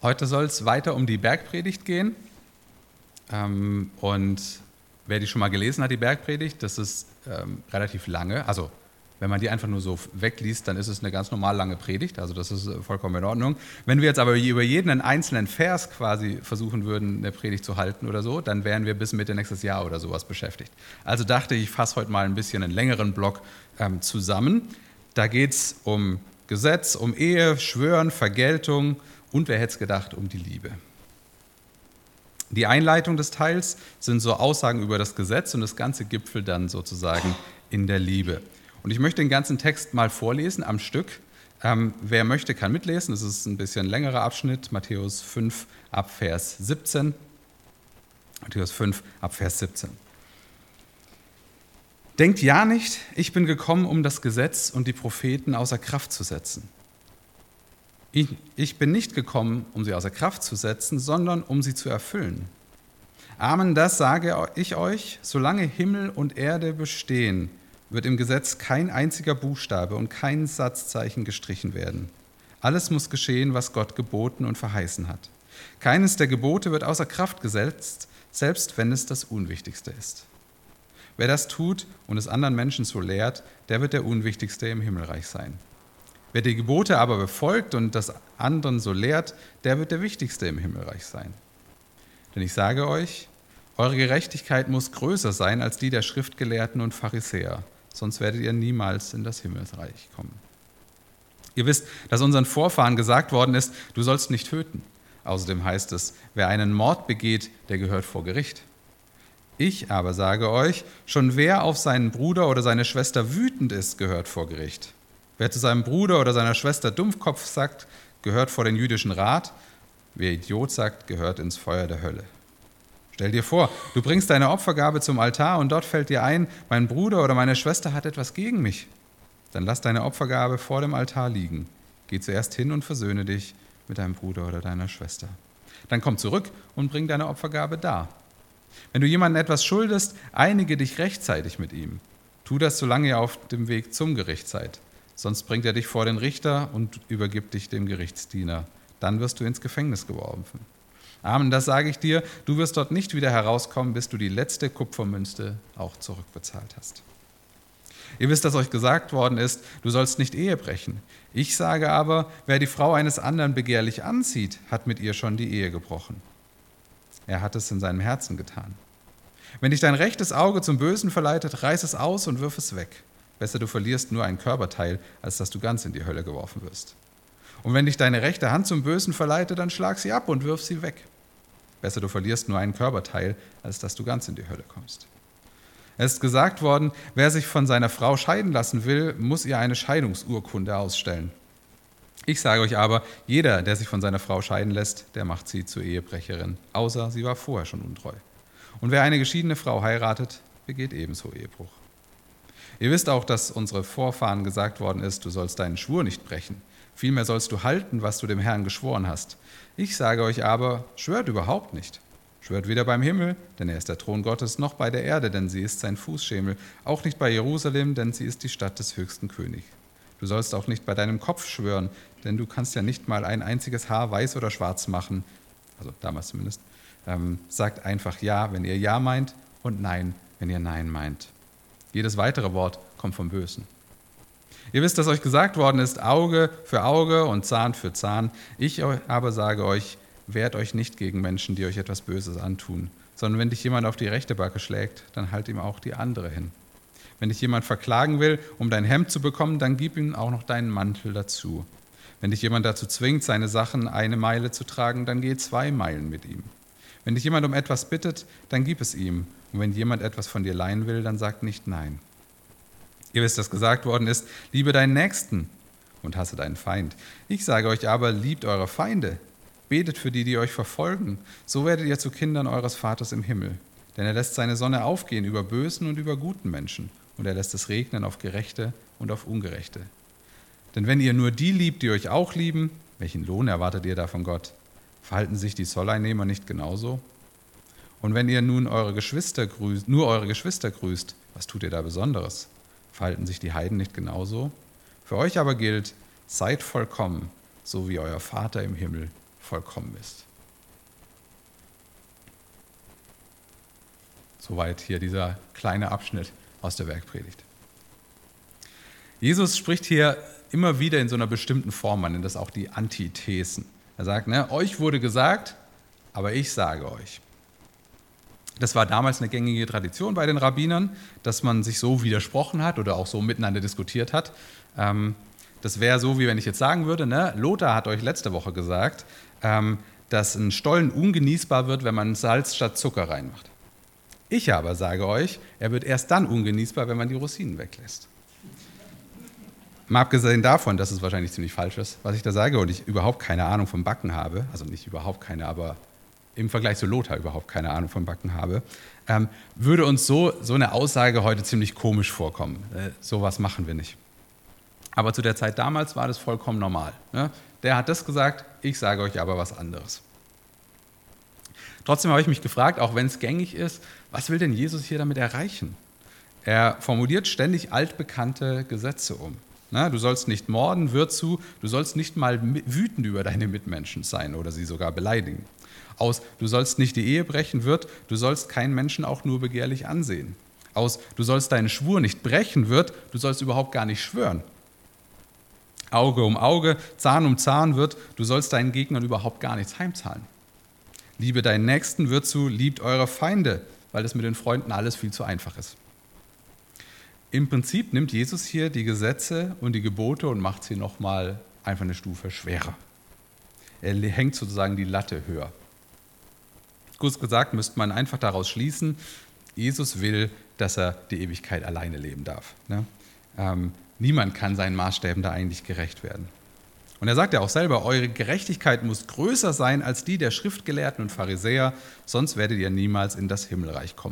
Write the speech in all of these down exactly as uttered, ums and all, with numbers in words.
Heute soll es weiter um die Bergpredigt gehen. Ähm, und wer die schon mal gelesen hat, die Bergpredigt, das ist ähm, relativ lange. Also wenn man die einfach nur so wegliest, dann ist es eine ganz normal lange Predigt. Also das ist vollkommen in Ordnung. Wenn wir jetzt aber über jeden einzelnen Vers quasi versuchen würden, eine Predigt zu halten oder so, dann wären wir bis Mitte nächstes Jahr oder sowas beschäftigt. Also dachte ich, ich fasse heute mal ein bisschen einen längeren Block ähm, zusammen. Da geht es um Gesetz, um Ehe, Schwören, Vergeltung und wer hätte es gedacht, um die Liebe. Die Einleitung des Teils sind so Aussagen über das Gesetz und das Ganze gipfelt dann sozusagen in der Liebe. Und ich möchte den ganzen Text mal vorlesen am Stück. Ähm, wer möchte, kann mitlesen. Das ist ein bisschen längerer Abschnitt, Matthäus fünf ab Vers siebzehn. Matthäus fünf ab Vers siebzehn. Denkt ja nicht, ich bin gekommen, um das Gesetz und die Propheten außer Kraft zu setzen. Ich, ich bin nicht gekommen, um sie außer Kraft zu setzen, sondern um sie zu erfüllen. Amen, das sage ich euch, solange Himmel und Erde bestehen, wird im Gesetz kein einziger Buchstabe und kein Satzzeichen gestrichen werden. Alles muss geschehen, was Gott geboten und verheißen hat. Keines der Gebote wird außer Kraft gesetzt, selbst wenn es das Unwichtigste ist. Wer das tut und es anderen Menschen so lehrt, der wird der Unwichtigste im Himmelreich sein. Wer die Gebote aber befolgt und das anderen so lehrt, der wird der Wichtigste im Himmelreich sein. Denn ich sage euch, eure Gerechtigkeit muss größer sein als die der Schriftgelehrten und Pharisäer, sonst werdet ihr niemals in das Himmelreich kommen. Ihr wisst, dass unseren Vorfahren gesagt worden ist, du sollst nicht töten. Außerdem heißt es, wer einen Mord begeht, der gehört vor Gericht. Ich aber sage euch, schon wer auf seinen Bruder oder seine Schwester wütend ist, gehört vor Gericht. Wer zu seinem Bruder oder seiner Schwester Dummkopf sagt, gehört vor den jüdischen Rat. Wer Idiot sagt, gehört ins Feuer der Hölle. Stell dir vor, du bringst deine Opfergabe zum Altar und dort fällt dir ein, mein Bruder oder meine Schwester hat etwas gegen mich. Dann lass deine Opfergabe vor dem Altar liegen. Geh zuerst hin und versöhne dich mit deinem Bruder oder deiner Schwester. Dann komm zurück und bring deine Opfergabe dar. Wenn du jemandem etwas schuldest, einige dich rechtzeitig mit ihm. Tu das, solange ihr auf dem Weg zum Gericht seid. Sonst bringt er dich vor den Richter und übergibt dich dem Gerichtsdiener. Dann wirst du ins Gefängnis geworfen. Amen, das sage ich dir, du wirst dort nicht wieder herauskommen, bis du die letzte Kupfermünze auch zurückbezahlt hast. Ihr wisst, dass euch gesagt worden ist, du sollst nicht Ehe brechen. Ich sage aber, wer die Frau eines anderen begehrlich anzieht, hat mit ihr schon die Ehe gebrochen. Er hat es in seinem Herzen getan. Wenn dich dein rechtes Auge zum Bösen verleitet, reiß es aus und wirf es weg. Besser, du verlierst nur ein Körperteil, als dass du ganz in die Hölle geworfen wirst. Und wenn dich deine rechte Hand zum Bösen verleitet, dann schlag sie ab und wirf sie weg. Besser, du verlierst nur ein Körperteil, als dass du ganz in die Hölle kommst. Es ist gesagt worden, wer sich von seiner Frau scheiden lassen will, muss ihr eine Scheidungsurkunde ausstellen. Ich sage euch aber, jeder, der sich von seiner Frau scheiden lässt, der macht sie zur Ehebrecherin, außer sie war vorher schon untreu. Und wer eine geschiedene Frau heiratet, begeht ebenso Ehebruch. Ihr wisst auch, dass unsere Vorfahren gesagt worden ist, du sollst deinen Schwur nicht brechen. Vielmehr sollst du halten, was du dem Herrn geschworen hast. Ich sage euch aber, schwört überhaupt nicht. Schwört weder beim Himmel, denn er ist der Thron Gottes, noch bei der Erde, denn sie ist sein Fußschemel. Auch nicht bei Jerusalem, denn sie ist die Stadt des höchsten Königs. Du sollst auch nicht bei deinem Kopf schwören, denn du kannst ja nicht mal ein einziges Haar weiß oder schwarz machen. Also damals zumindest. Ähm, sagt einfach Ja, wenn ihr Ja meint, und Nein, wenn ihr Nein meint. Jedes weitere Wort kommt vom Bösen. Ihr wisst, dass euch gesagt worden ist, Auge für Auge und Zahn für Zahn. Ich aber sage euch, wehrt euch nicht gegen Menschen, die euch etwas Böses antun, sondern wenn dich jemand auf die rechte Backe schlägt, dann halt ihm auch die andere hin. Wenn dich jemand verklagen will, um dein Hemd zu bekommen, dann gib ihm auch noch deinen Mantel dazu. Wenn dich jemand dazu zwingt, seine Sachen eine Meile zu tragen, dann geh zwei Meilen mit ihm. Wenn dich jemand um etwas bittet, dann gib es ihm. Und wenn jemand etwas von dir leihen will, dann sag nicht Nein. Ihr wisst, dass gesagt worden ist, liebe deinen Nächsten und hasse deinen Feind. Ich sage euch aber, liebt eure Feinde, betet für die, die euch verfolgen. So werdet ihr zu Kindern eures Vaters im Himmel. Denn er lässt seine Sonne aufgehen über Bösen und über guten Menschen. Und er lässt es regnen auf Gerechte und auf Ungerechte. Denn wenn ihr nur die liebt, die euch auch lieben, welchen Lohn erwartet ihr da von Gott? Verhalten sich die Zolleinnehmer nicht genauso? Und wenn ihr nun eure Geschwister grüßt, nur eure Geschwister grüßt, was tut ihr da Besonderes? Verhalten sich die Heiden nicht genauso? Für euch aber gilt, seid vollkommen, so wie euer Vater im Himmel vollkommen ist. Soweit hier dieser kleine Abschnitt aus der Bergpredigt. Jesus spricht hier immer wieder in so einer bestimmten Form, man nennt das auch die Antithesen. Er sagt, ne, euch wurde gesagt, aber ich sage euch. Das war damals eine gängige Tradition bei den Rabbinern, dass man sich so widersprochen hat oder auch so miteinander diskutiert hat. Das wäre so, wie wenn ich jetzt sagen würde, ne, Lothar hat euch letzte Woche gesagt, dass ein Stollen ungenießbar wird, wenn man Salz statt Zucker reinmacht. Ich aber sage euch, er wird erst dann ungenießbar, wenn man die Rosinen weglässt. Mal abgesehen davon, dass es wahrscheinlich ziemlich falsch ist, was ich da sage und ich überhaupt keine Ahnung vom Backen habe, also nicht überhaupt keine, aber im Vergleich zu Lothar überhaupt keine Ahnung vom Backen habe, ähm, würde uns so, so eine Aussage heute ziemlich komisch vorkommen. Äh, sowas machen wir nicht. Aber zu der Zeit damals war das vollkommen normal. Ne? Der hat das gesagt, ich sage euch aber was anderes. Trotzdem habe ich mich gefragt, auch wenn es gängig ist, was will denn Jesus hier damit erreichen? Er formuliert ständig altbekannte Gesetze um. Na, du sollst nicht morden, würzu, du sollst nicht mal wütend über deine Mitmenschen sein oder sie sogar beleidigen. Aus, du sollst nicht die Ehe brechen, wird, du sollst keinen Menschen auch nur begehrlich ansehen. Aus, du sollst deinen Schwur nicht brechen, wird, du sollst überhaupt gar nicht schwören. Auge um Auge, Zahn um Zahn, wird, du sollst deinen Gegnern überhaupt gar nichts heimzahlen. Liebe deinen Nächsten, würzu, liebt eure Feinde, weil das mit den Freunden alles viel zu einfach ist. Im Prinzip nimmt Jesus hier die Gesetze und die Gebote und macht sie nochmal einfach eine Stufe schwerer. Er hängt sozusagen die Latte höher. Kurz gesagt müsste man einfach daraus schließen, Jesus will, dass er die Ewigkeit alleine leben darf. Ne? Ähm, niemand kann seinen Maßstäben da eigentlich gerecht werden. Und er sagt ja auch selber, eure Gerechtigkeit muss größer sein als die der Schriftgelehrten und Pharisäer, sonst werdet ihr niemals in das Himmelreich kommen.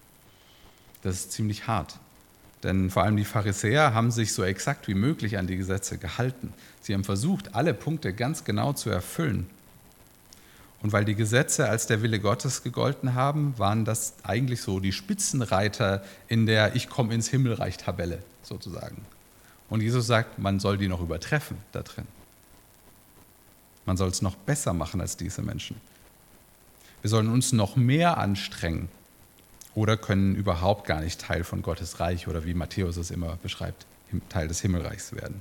Das ist ziemlich hart. Denn vor allem die Pharisäer haben sich so exakt wie möglich an die Gesetze gehalten. Sie haben versucht, alle Punkte ganz genau zu erfüllen. Und weil die Gesetze als der Wille Gottes gegolten haben, waren das eigentlich so die Spitzenreiter in der Ich komme ins Himmelreich-Tabelle sozusagen. Und Jesus sagt, man soll die noch übertreffen da drin. Man soll es noch besser machen als diese Menschen. Wir sollen uns noch mehr anstrengen. Oder können überhaupt gar nicht Teil von Gottes Reich oder wie Matthäus es immer beschreibt, Teil des Himmelreichs werden.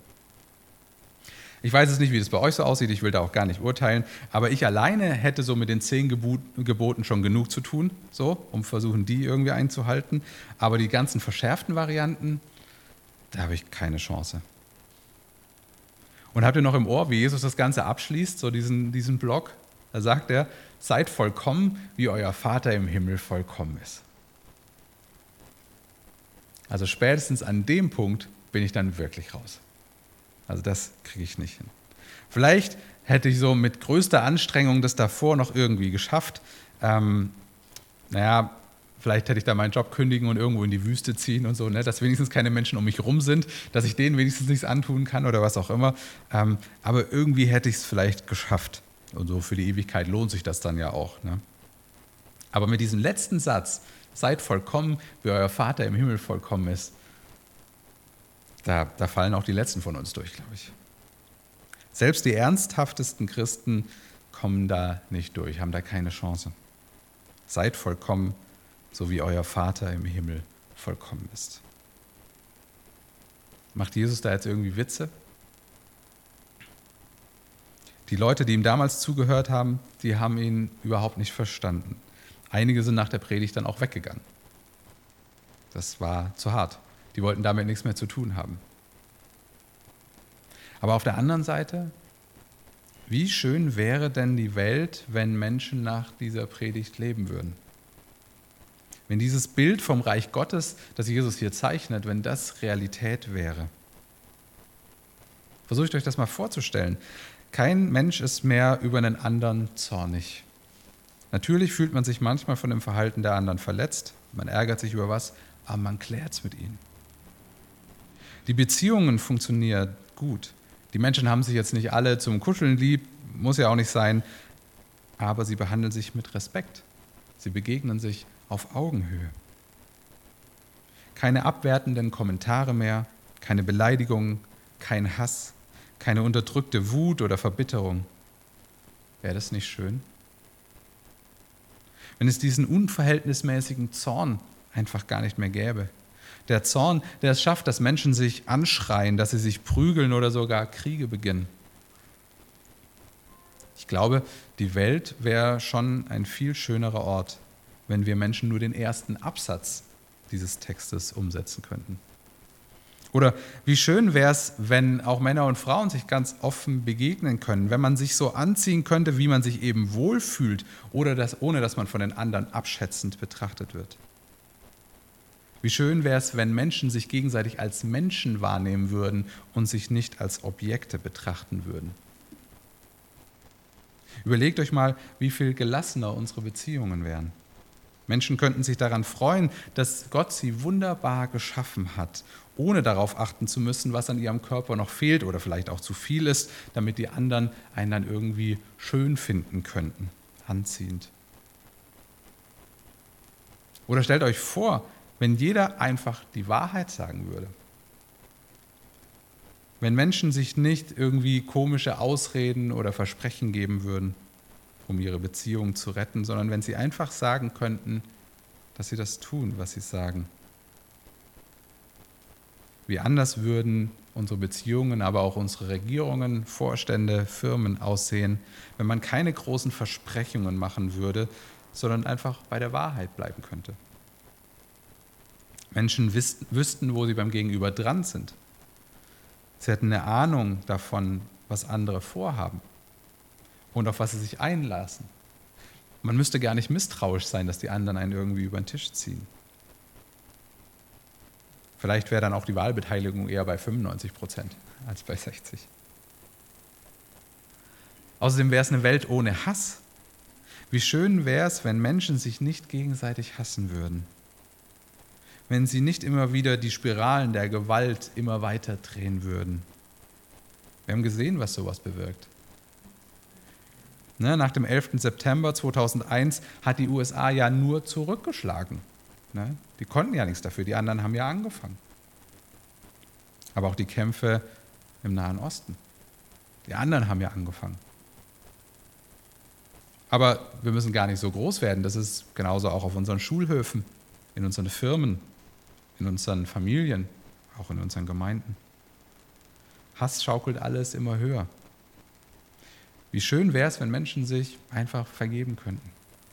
Ich weiß es nicht, wie das bei euch so aussieht, ich will da auch gar nicht urteilen, aber ich alleine hätte so mit den zehn Geboten schon genug zu tun, so, um versuchen, die irgendwie einzuhalten. Aber die ganzen verschärften Varianten, da habe ich keine Chance. Und habt ihr noch im Ohr, wie Jesus das Ganze abschließt, so diesen, diesen Block? Da sagt er, seid vollkommen, wie euer Vater im Himmel vollkommen ist. Also spätestens an dem Punkt bin ich dann wirklich raus. Also das kriege ich nicht hin. Vielleicht hätte ich so mit größter Anstrengung das davor noch irgendwie geschafft. Ähm, naja, vielleicht hätte ich da meinen Job kündigen und irgendwo in die Wüste ziehen und so, ne? Dass wenigstens keine Menschen um mich rum sind, dass ich denen wenigstens nichts antun kann oder was auch immer. Ähm, aber irgendwie hätte ich es vielleicht geschafft. Und so für die Ewigkeit lohnt sich das dann ja auch. Ne? Aber mit diesem letzten Satz, seid vollkommen, wie euer Vater im Himmel vollkommen ist, da, da fallen auch die Letzten von uns durch, glaube ich. Selbst die ernsthaftesten Christen kommen da nicht durch, haben da keine Chance. Seid vollkommen, so wie euer Vater im Himmel vollkommen ist. Macht Jesus da jetzt irgendwie Witze? Die Leute, die ihm damals zugehört haben, die haben ihn überhaupt nicht verstanden. Einige sind nach der Predigt dann auch weggegangen. Das war zu hart. Die wollten damit nichts mehr zu tun haben. Aber auf der anderen Seite, wie schön wäre denn die Welt, wenn Menschen nach dieser Predigt leben würden? Wenn dieses Bild vom Reich Gottes, das Jesus hier zeichnet, wenn das Realität wäre. Versucht euch das mal vorzustellen. Kein Mensch ist mehr über einen anderen zornig. Natürlich fühlt man sich manchmal von dem Verhalten der anderen verletzt, man ärgert sich über was, aber man klärt es mit ihnen. Die Beziehungen funktionieren gut. Die Menschen haben sich jetzt nicht alle zum Kuscheln lieb, muss ja auch nicht sein, aber sie behandeln sich mit Respekt. Sie begegnen sich auf Augenhöhe. Keine abwertenden Kommentare mehr, keine Beleidigungen, kein Hass, keine unterdrückte Wut oder Verbitterung. Wäre das nicht schön? Wenn es diesen unverhältnismäßigen Zorn einfach gar nicht mehr gäbe. Der Zorn, der es schafft, dass Menschen sich anschreien, dass sie sich prügeln oder sogar Kriege beginnen. Ich glaube, die Welt wäre schon ein viel schönerer Ort, wenn wir Menschen nur den ersten Absatz dieses Textes umsetzen könnten. Oder wie schön wäre es, wenn auch Männer und Frauen sich ganz offen begegnen können, wenn man sich so anziehen könnte, wie man sich eben wohlfühlt, oder das, ohne dass man von den anderen abschätzend betrachtet wird. Wie schön wäre es, wenn Menschen sich gegenseitig als Menschen wahrnehmen würden und sich nicht als Objekte betrachten würden. Überlegt euch mal, wie viel gelassener unsere Beziehungen wären. Menschen könnten sich daran freuen, dass Gott sie wunderbar geschaffen hat, ohne darauf achten zu müssen, was an ihrem Körper noch fehlt oder vielleicht auch zu viel ist, damit die anderen einen dann irgendwie schön finden könnten, anziehend. Oder stellt euch vor, wenn jeder einfach die Wahrheit sagen würde. Wenn Menschen sich nicht irgendwie komische Ausreden oder Versprechen geben würden, um ihre Beziehung zu retten, sondern wenn sie einfach sagen könnten, dass sie das tun, was sie sagen. Wie anders würden unsere Beziehungen, aber auch unsere Regierungen, Vorstände, Firmen aussehen, wenn man keine großen Versprechungen machen würde, sondern einfach bei der Wahrheit bleiben könnte. Menschen wüssten, wüssten, wo sie beim Gegenüber dran sind. Sie hätten eine Ahnung davon, was andere vorhaben und auf was sie sich einlassen. Man müsste gar nicht misstrauisch sein, dass die anderen einen irgendwie über den Tisch ziehen. Vielleicht wäre dann auch die Wahlbeteiligung eher bei fünfundneunzig Prozent als bei sechzig. Außerdem wäre es eine Welt ohne Hass. Wie schön wäre es, wenn Menschen sich nicht gegenseitig hassen würden. Wenn sie nicht immer wieder die Spiralen der Gewalt immer weiter drehen würden. Wir haben gesehen, was sowas bewirkt. Ne, nach dem elften September zweitausendeins hat die U S A ja nur zurückgeschlagen. Ne? Die konnten ja nichts dafür, die anderen haben ja angefangen. Aber auch die Kämpfe im Nahen Osten. Die anderen haben ja angefangen. Aber wir müssen gar nicht so groß werden. Das ist genauso auch auf unseren Schulhöfen, in unseren Firmen, in unseren Familien, auch in unseren Gemeinden. Hass schaukelt alles immer höher. Wie schön wäre es, wenn Menschen sich einfach vergeben könnten.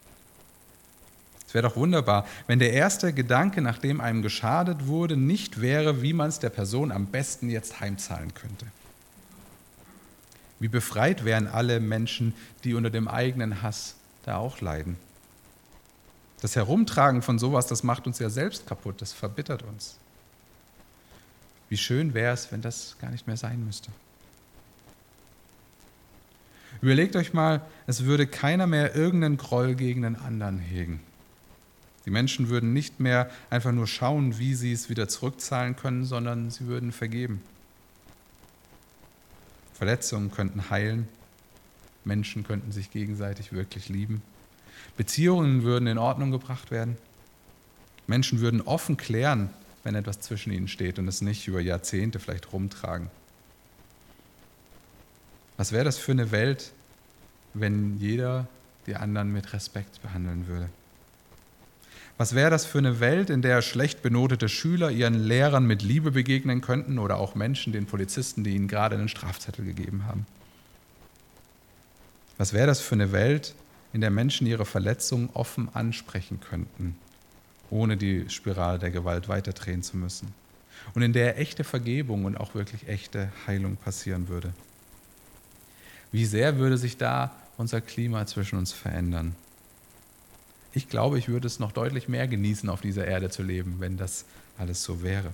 Es wäre doch wunderbar, wenn der erste Gedanke, nachdem einem geschadet wurde, nicht wäre, wie man es der Person am besten jetzt heimzahlen könnte. Wie befreit wären alle Menschen, die unter dem eigenen Hass da auch leiden. Das Herumtragen von sowas, das macht uns ja selbst kaputt, das verbittert uns. Wie schön wäre es, wenn das gar nicht mehr sein müsste. Überlegt euch mal, es würde keiner mehr irgendeinen Groll gegen den anderen hegen. Die Menschen würden nicht mehr einfach nur schauen, wie sie es wieder zurückzahlen können, sondern sie würden vergeben. Verletzungen könnten heilen, Menschen könnten sich gegenseitig wirklich lieben, Beziehungen würden in Ordnung gebracht werden, Menschen würden offen klären, wenn etwas zwischen ihnen steht und es nicht über Jahrzehnte vielleicht rumtragen. Was wäre das für eine Welt, wenn jeder die anderen mit Respekt behandeln würde? Was wäre das für eine Welt, in der schlecht benotete Schüler ihren Lehrern mit Liebe begegnen könnten oder auch Menschen, den Polizisten, die ihnen gerade einen Strafzettel gegeben haben? Was wäre das für eine Welt, in der Menschen ihre Verletzungen offen ansprechen könnten, ohne die Spirale der Gewalt weiterdrehen zu müssen? Und in der echte Vergebung und auch wirklich echte Heilung passieren würde? Wie sehr würde sich da unser Klima zwischen uns verändern? Ich glaube, ich würde es noch deutlich mehr genießen, auf dieser Erde zu leben, wenn das alles so wäre.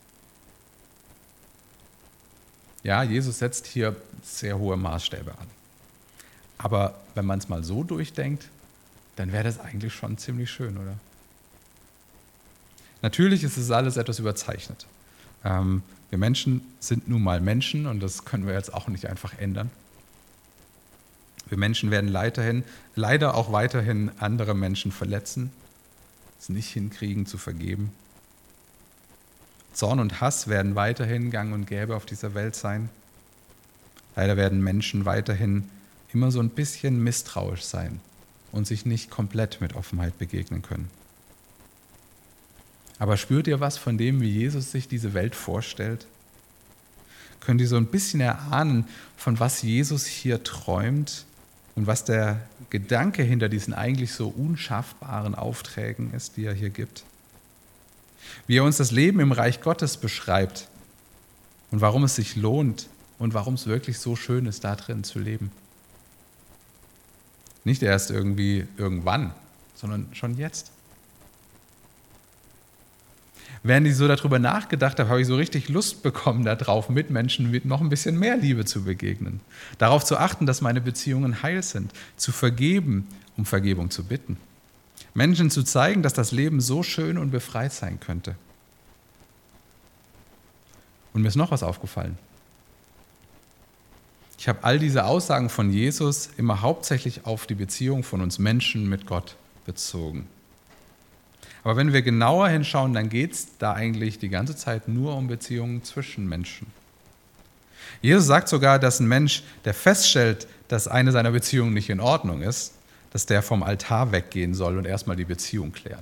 Ja, Jesus setzt hier sehr hohe Maßstäbe an. Aber wenn man es mal so durchdenkt, dann wäre das eigentlich schon ziemlich schön, oder? Natürlich ist es alles etwas überzeichnet. Ähm, wir Menschen sind nun mal Menschen und das können wir jetzt auch nicht einfach ändern. Wir Menschen werden weiterhin, leider auch weiterhin andere Menschen verletzen, es nicht hinkriegen zu vergeben. Zorn und Hass werden weiterhin gang und gäbe auf dieser Welt sein. Leider werden Menschen weiterhin immer so ein bisschen misstrauisch sein und sich nicht komplett mit Offenheit begegnen können. Aber spürt ihr was von dem, wie Jesus sich diese Welt vorstellt? Könnt ihr so ein bisschen erahnen, von was Jesus hier träumt und was der Gedanke hinter diesen eigentlich so unschaffbaren Aufträgen ist, die er hier gibt? Wie er uns das Leben im Reich Gottes beschreibt und warum es sich lohnt und warum es wirklich so schön ist, da drin zu leben. Nicht erst irgendwie irgendwann, sondern schon jetzt. Während ich so darüber nachgedacht habe, habe ich so richtig Lust bekommen darauf, Mitmenschen mit noch ein bisschen mehr Liebe zu begegnen. Darauf zu achten, dass meine Beziehungen heil sind, zu vergeben, um Vergebung zu bitten. Menschen zu zeigen, dass das Leben so schön und befreit sein könnte. Und mir ist noch was aufgefallen. Ich habe all diese Aussagen von Jesus immer hauptsächlich auf die Beziehung von uns Menschen mit Gott bezogen. Aber wenn wir genauer hinschauen, dann geht es da eigentlich die ganze Zeit nur um Beziehungen zwischen Menschen. Jesus sagt sogar, dass ein Mensch, der feststellt, dass eine seiner Beziehungen nicht in Ordnung ist, dass der vom Altar weggehen soll und erstmal die Beziehung klären.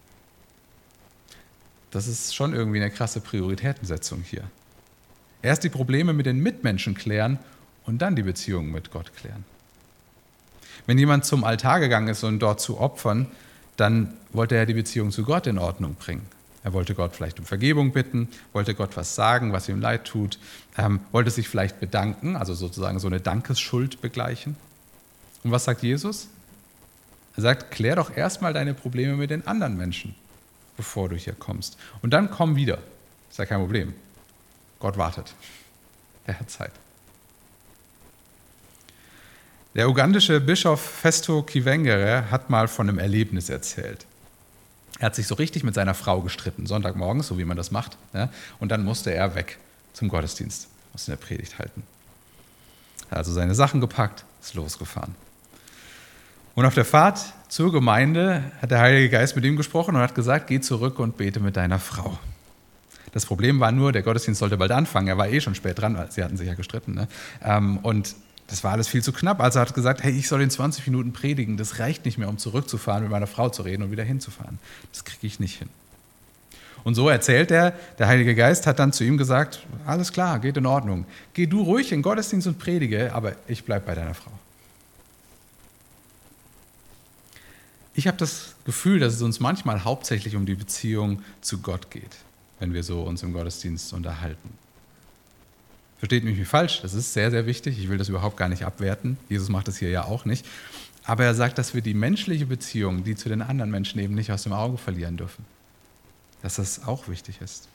Das ist schon irgendwie eine krasse Prioritätensetzung hier. Erst die Probleme mit den Mitmenschen klären und dann die Beziehung mit Gott klären. Wenn jemand zum Altar gegangen ist, um dort zu opfern, dann wollte er die Beziehung zu Gott in Ordnung bringen. Er wollte Gott vielleicht um Vergebung bitten, wollte Gott was sagen, was ihm leid tut, ähm, wollte sich vielleicht bedanken, also sozusagen so eine Dankesschuld begleichen. Und was sagt Jesus? Er sagt, klär doch erstmal deine Probleme mit den anderen Menschen, bevor du hier kommst. Und dann komm wieder. Ist ja kein Problem. Gott wartet. Er hat Zeit. Der ugandische Bischof Festo Kivengere hat mal von einem Erlebnis erzählt. Er hat sich so richtig mit seiner Frau gestritten, Sonntagmorgens, so wie man das macht. Ja, und dann musste er weg zum Gottesdienst, musste eine Predigt halten. Er hat also seine Sachen gepackt, ist losgefahren. Und auf der Fahrt zur Gemeinde hat der Heilige Geist mit ihm gesprochen und hat gesagt, geh zurück und bete mit deiner Frau. Das Problem war nur, der Gottesdienst sollte bald anfangen, er war eh schon spät dran, weil sie hatten sich ja gestritten. Ne? Und das war alles viel zu knapp. Also er hat gesagt, hey, ich soll in zwanzig Minuten predigen. Das reicht nicht mehr, um zurückzufahren, mit meiner Frau zu reden und wieder hinzufahren. Das kriege ich nicht hin. Und so erzählt er, der Heilige Geist hat dann zu ihm gesagt, alles klar, geht in Ordnung. Geh du ruhig in den Gottesdienst und predige, aber ich bleibe bei deiner Frau. Ich habe das Gefühl, dass es uns manchmal hauptsächlich um die Beziehung zu Gott geht, wenn wir so uns im Gottesdienst unterhalten. Versteht mich nicht falsch, das ist sehr, sehr wichtig. Ich will das überhaupt gar nicht abwerten. Jesus macht das hier ja auch nicht. Aber er sagt, dass wir die menschliche Beziehung, die zu den anderen Menschen eben nicht aus dem Auge verlieren dürfen. Dass das auch wichtig ist.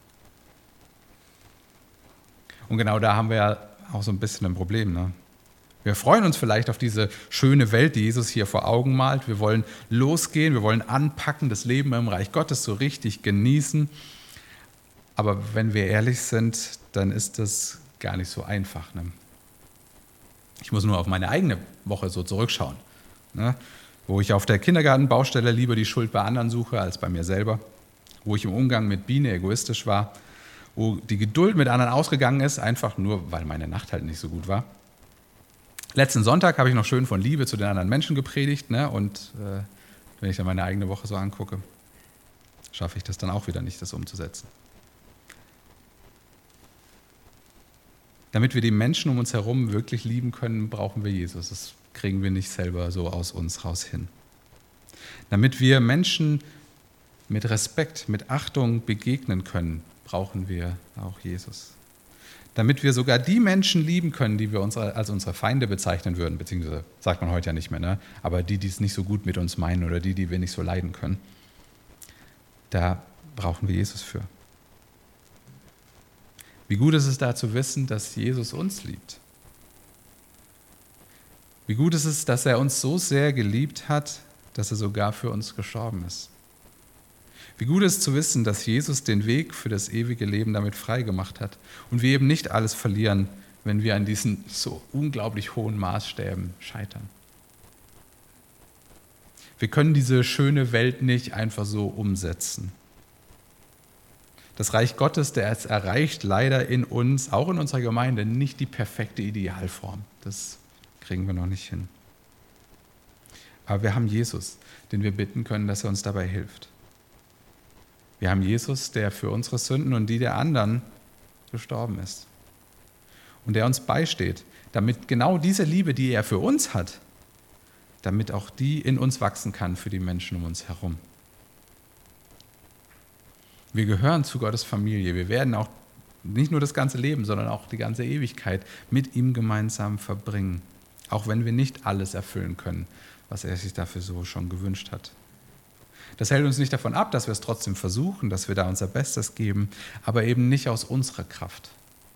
Und genau da haben wir ja auch so ein bisschen ein Problem. Ne? Wir freuen uns vielleicht auf diese schöne Welt, die Jesus hier vor Augen malt. Wir wollen losgehen, wir wollen anpacken, das Leben im Reich Gottes so richtig genießen. Aber wenn wir ehrlich sind, dann ist das gar nicht so einfach. Ne? Ich muss nur auf meine eigene Woche so zurückschauen, ne? Wo ich auf der Kindergartenbaustelle lieber die Schuld bei anderen suche als bei mir selber, wo ich im Umgang mit Biene egoistisch war, wo die Geduld mit anderen ausgegangen ist, einfach nur, weil meine Nacht halt nicht so gut war. Letzten Sonntag habe ich noch schön von Liebe zu den anderen Menschen gepredigt, ne? Und äh, wenn ich dann meine eigene Woche so angucke, schaffe ich das dann auch wieder nicht, das umzusetzen. Damit wir die Menschen um uns herum wirklich lieben können, brauchen wir Jesus. Das kriegen wir nicht selber so aus uns raus hin. Damit wir Menschen mit Respekt, mit Achtung begegnen können, brauchen wir auch Jesus. Damit wir sogar die Menschen lieben können, die wir uns als unsere Feinde bezeichnen würden, beziehungsweise sagt man heute ja nicht mehr, ne? Aber die, die es nicht so gut mit uns meinen oder die, die wir nicht so leiden können, da brauchen wir Jesus für. Wie gut ist es da zu wissen, dass Jesus uns liebt. Wie gut ist es, dass er uns so sehr geliebt hat, dass er sogar für uns gestorben ist. Wie gut ist es zu wissen, dass Jesus den Weg für das ewige Leben damit frei gemacht hat und wir eben nicht alles verlieren, wenn wir an diesen so unglaublich hohen Maßstäben scheitern. Wir können diese schöne Welt nicht einfach so umsetzen. Das Reich Gottes, der es erreicht leider in uns, auch in unserer Gemeinde, nicht die perfekte Idealform. Das kriegen wir noch nicht hin. Aber wir haben Jesus, den wir bitten können, dass er uns dabei hilft. Wir haben Jesus, der für unsere Sünden und die der anderen gestorben ist. Und der uns beisteht, damit genau diese Liebe, die er für uns hat, damit auch die in uns wachsen kann für die Menschen um uns herum. Wir gehören zu Gottes Familie. Wir werden auch nicht nur das ganze Leben, sondern auch die ganze Ewigkeit mit ihm gemeinsam verbringen. Auch wenn wir nicht alles erfüllen können, was er sich dafür so schon gewünscht hat. Das hält uns nicht davon ab, dass wir es trotzdem versuchen, dass wir da unser Bestes geben, aber eben nicht aus unserer Kraft,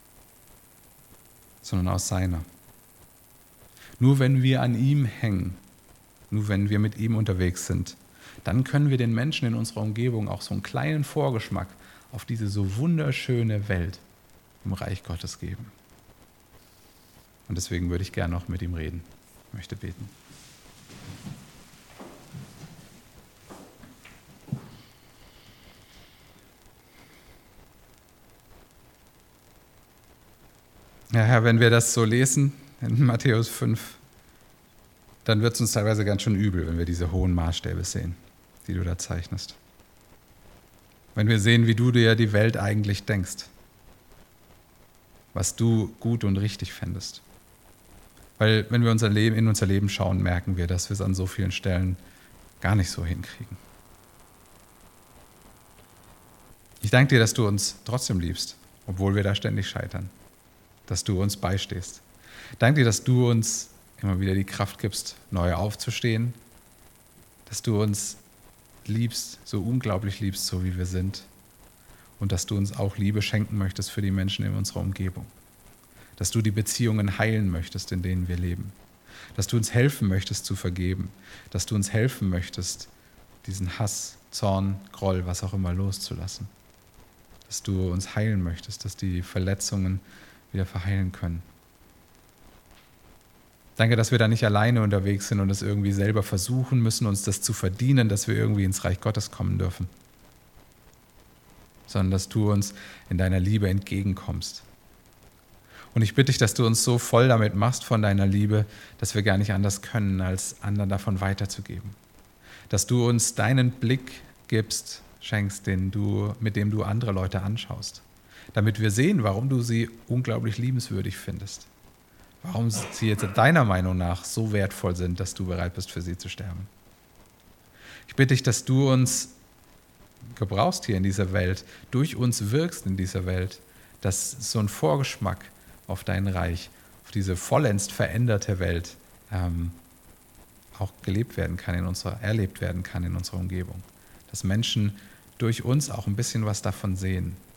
sondern aus seiner. Nur wenn wir an ihm hängen, nur wenn wir mit ihm unterwegs sind, dann können wir den Menschen in unserer Umgebung auch so einen kleinen Vorgeschmack auf diese so wunderschöne Welt im Reich Gottes geben. Und deswegen würde ich gerne noch mit ihm reden. Ich möchte beten. Ja, Herr, wenn wir das so lesen in Matthäus fünf, dann wird es uns teilweise ganz schön übel, wenn wir diese hohen Maßstäbe sehen, die du da zeichnest. Wenn wir sehen, wie du dir die Welt eigentlich denkst, was du gut und richtig fändest. Weil wenn wir unser Leben, in unser Leben schauen, merken wir, dass wir es an so vielen Stellen gar nicht so hinkriegen. Ich danke dir, dass du uns trotzdem liebst, obwohl wir da ständig scheitern. Dass du uns beistehst. Danke dir, dass du uns immer wieder die Kraft gibst, neu aufzustehen, dass du uns liebst, so unglaublich liebst, so wie wir sind und dass du uns auch Liebe schenken möchtest für die Menschen in unserer Umgebung, dass du die Beziehungen heilen möchtest, in denen wir leben, dass du uns helfen möchtest zu vergeben, dass du uns helfen möchtest, diesen Hass, Zorn, Groll, was auch immer loszulassen, dass du uns heilen möchtest, dass die Verletzungen wieder verheilen können. Danke, dass wir da nicht alleine unterwegs sind und es irgendwie selber versuchen müssen, uns das zu verdienen, dass wir irgendwie ins Reich Gottes kommen dürfen, sondern dass du uns in deiner Liebe entgegenkommst. Und ich bitte dich, dass du uns so voll damit machst von deiner Liebe, dass wir gar nicht anders können, als anderen davon weiterzugeben. Dass du uns deinen Blick gibst, schenkst, den du, mit dem du andere Leute anschaust, damit wir sehen, warum du sie unglaublich liebenswürdig findest. Warum sie jetzt deiner Meinung nach so wertvoll sind, dass du bereit bist, für sie zu sterben. Ich bitte dich, dass du uns gebrauchst hier in dieser Welt, durch uns wirkst in dieser Welt, dass so ein Vorgeschmack auf dein Reich, auf diese vollends veränderte Welt ähm, auch gelebt werden kann, in unserer, erlebt werden kann in unserer Umgebung. Dass Menschen durch uns auch ein bisschen was davon sehen,